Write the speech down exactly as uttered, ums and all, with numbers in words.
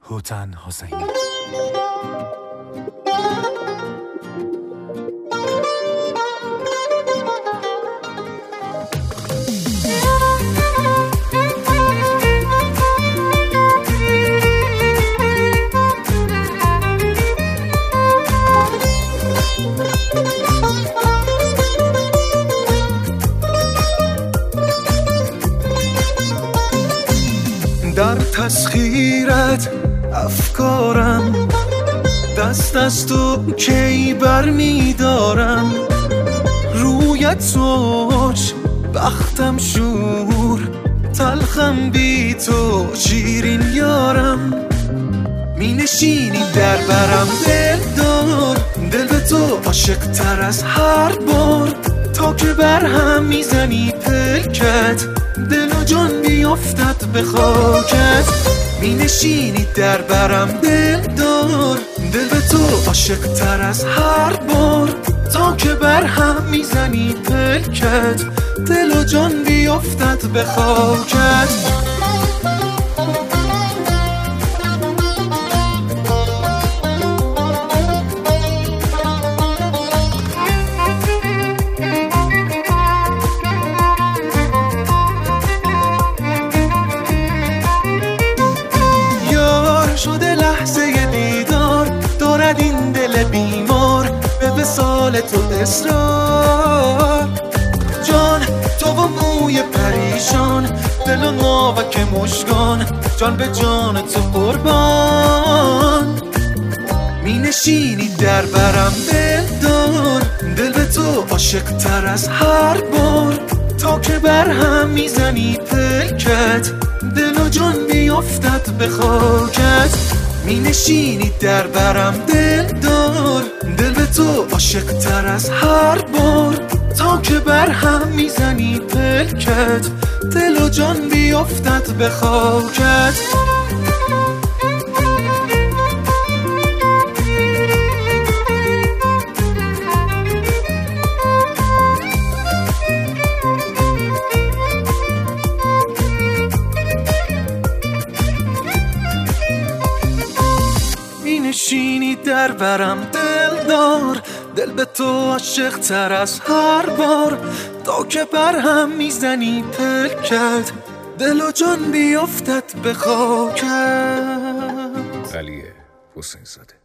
هوتن حسینی. در تسخیرت افکارم، دست از تو کی بر می دارم. رویت زوج بختم شور، تلخم بی تو شیرین یارم. می نشینی در برم دل دار، دل به تو عاشق تر از هر بار. تا که بر هم میزنی پلکت، دل و جان بیافتد به خاکت. می نشینی در برم دل دار، دل به تو عاشق تر از هر بار. تا که بر هم میزنی پلکت، دل و جان بیافتد به خاکت. شده لحظه دیدار، دارد این دل بیمار به وصال تو اصرار. جان تو و موی پریشان، دل و ناوک مشکان، جان به جان تو قربان. می نشینی در برم دل دار، دل به تو عاشق تر از هر بار. تا که بر هم میزنی پلکت، دل و جان بیافتد به خاکت. می نشینی در برم دل دار، دل به تو عاشق تر از هر بار. تا که بر هم میزنی پلکت، دل و جان بیافتد به خاکت. نشینی در برم دل دار، دل به تو عاشق تر از هر بار. تا که بر هم میزنی پلکت، دل و جان بیافتد به خاکت. علی حسین زاده.